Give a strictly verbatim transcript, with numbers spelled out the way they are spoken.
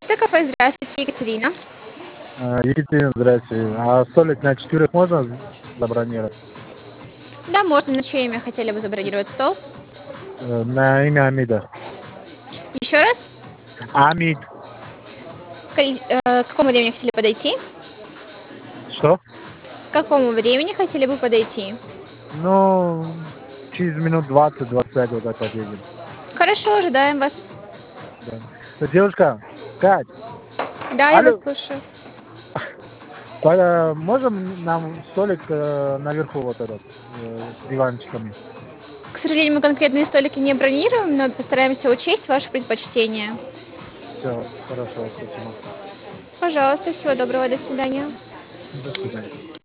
Это кафе. Здравствуйте, Екатерина. А, Екатерина, здрасте. А столик на четверых можно забронировать? Да, можно. На чье имя хотели бы забронировать стол? Э, На имя Амида. Еще раз? Амид. Коли- э, К какому времени хотели подойти? Что? К какому времени хотели бы подойти? Ну, через минут двадцать-двадцать пять вот так подъедем. Хорошо, ожидаем вас. Да. Э, Девушка, Кать, Да, я вас алло, слушаю. по- можем нам столик э, наверху вот этот, э, с диванчиками? К сожалению, мы конкретные столики не бронируем, но постараемся учесть ваши предпочтения. Все, хорошо, спасибо. Пожалуйста, всего доброго, до свидания. До свидания.